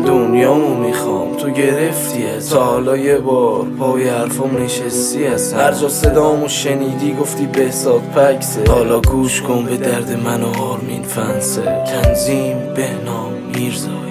من دنیامو میخوام، تو گرفتی از حالا یه بار پای حرفم نشستی از هر جا صدامو شنیدی گفتی بهزاد پکسه. حالا گوش کن به درد من و آرمین فنسه. تنظیم بهنام میرزایی.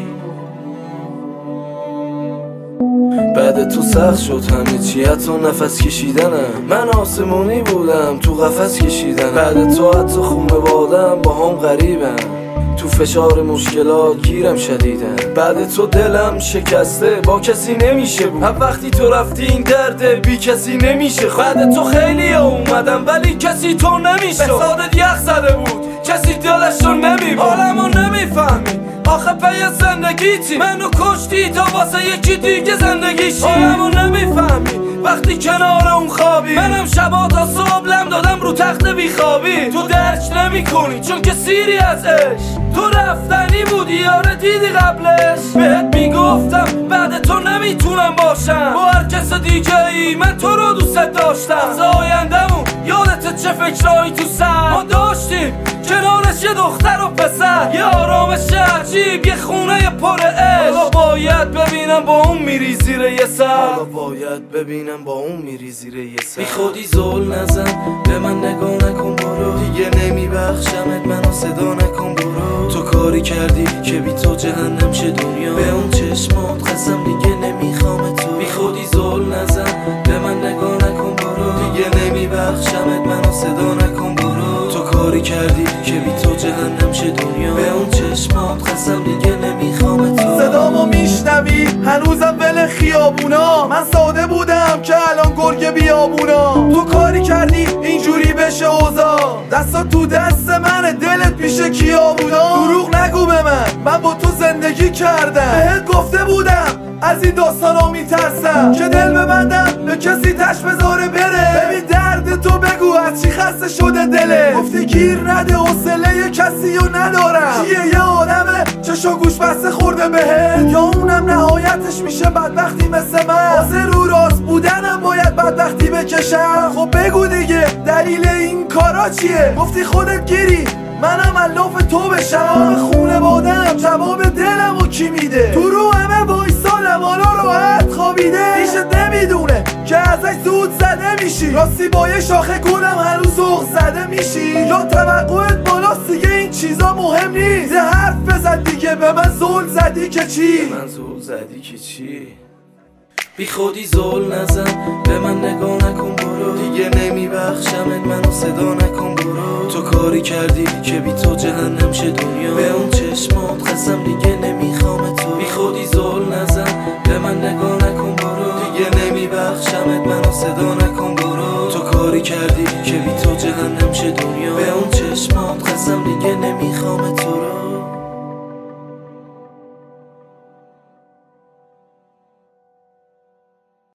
بعد تو سخت شد همه چی، حتی نفس کشیدنم. من آسمونی بودم تو قفس کشیدنم. بعد تو حتی خونه بادم با هم غریبم، تو فشار مشکلات گیرم شدیدن. بعد تو دلم شکسته با کسی نمیشه بود. هم وقتی تو رفتی این درد بی کسی نمیشه. بعد تو خیلی اومدم ولی کسی تو نمیشه. به سادت یخ زده بود کسی دلش رو نمیبود. حالمو نمیفهمی آخه پی زندگی چی؟ منو کشتی تا واسه یکی دیگه زندگی چی؟ حالمو نمیفهمی وقتی کنار اون خوابی. منم شبا تا صبح لم دادم رو تخت بیخوابی. تو درک نمی کنی چون که سیری از عشق. تو رفتنی بودی یاره دیدی قبلش. بهت میگفتم بعد تو نمیتونم باشم با هر کس دیگه ای. من تو رو دوست داشتم. از آیندمون یادت چه فکرایی تو سر ما داشتیم؟ کنارش یه دختر و پسر، یه آرامش عجیب، یه خونه پر عشق. حالا باید ببینم با اون میری زیر یه سر. حالا باید ببینم با اون میری زیر یه سر. بی خودی زول نزن به من نگاه نکن برو. دیگه نمیبخشمت منو صدا نکن برو. تو کاری کردی که بی تو جهنم شه دنیا. به اون چشمات قسم دیگه نمیخوام تو. بی خودی زول نزن به من نگاه نکن برو. دیگه نمیبخشمت منو صدا نکن برو. تو کاری کردی که بی تو جهنم شه دنیا. به اون چشمات قسم دیگه نمیخوام تو. صدامو میشنوی هنوزم ول خیابونا. من ساده بودم که الان گرگ بیابونا. تو کاری کردی اینجوری بشه اوضاع. دستا تو دست منه دلت پیشه کیا بودا. دروغ نگو به من با تو زندگی کردم. بهت گفته بودم از این داستانا میترسم که دل ببندم به کسی تش بذاره بره. ببین درد تو بگو از چی خسته شده دله. گفتی گیر نده حوصله کسی رو ندارم. کیه یه آدمه چشو گوش بسته خورده بهت، یا اونم نهایتش میشه بدبختی مثل من؟ واسه رو راست بودنم باید بدبختی بکشم. خب بگو دیگه دلیل این کارا چیه؟ گفتی خودت گیری منم الاف تو بشم. خونه بادم جواب دلم و کی میده؟ تو رو همه وایسادم حالا راحت خوابیده. پیشت نمیدونه که ازش زود زده میشی. راستی با یه شاخه گلم هنوز ذوق زده میشی. یا توقعت بالاست دیگه این چیزا مهم نیست. یه حرف بزن دیگه به من زول زدی که چی؟ به من زول زدی که چی؟ بی خودی زول نزن به من نگاه نکن برو. دیگه نمیبخشمت منو صدا نکن برو. تو کاری کردی که بی تو جهنم شه دنیا. به اون چشمات قسم دیگه نمیخوام تو. بی خودی زول نزن به من نگاه نکن برو. دیگه نمیبخشمت منو صدا نکن برو. تو کاری کردی که بی تو جهنم شه دنیا.